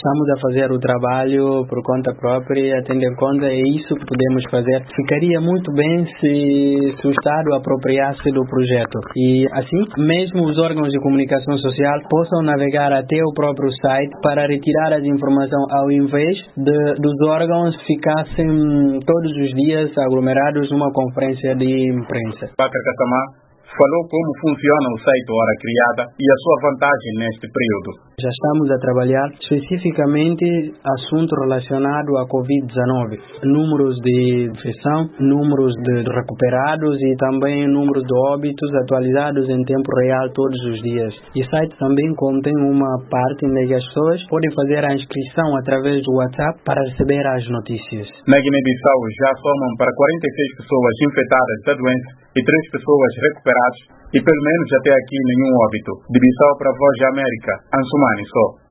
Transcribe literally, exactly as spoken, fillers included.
Estamos a fazer o trabalho por conta própria, tendo em conta é isso que podemos fazer. Ficaria muito bem se, se o Estado apropriasse do projeto e assim mesmo os órgãos de comunicação social possam navegar até o próprio site para retirar as informações ao invés de, dos órgãos ficassem todos os dias aglomerados numa conferência de imprensa. Paca Kassamá falou como funciona o site Hora Criada e a sua vantagem neste período. Já estamos a trabalhar especificamente assunto relacionado à covid dezenove, números de infecção, números de recuperados e também números de óbitos atualizados em tempo real todos os dias. E o site também contém uma parte em que as pessoas podem fazer a inscrição através do WhatsApp para receber as notícias. Na Guiné-Bissau já somam para quarenta e seis pessoas infectadas da doença e três pessoas recuperadas e pelo menos até aqui nenhum óbito. De Bissau para a Voz da América, Ansumani só.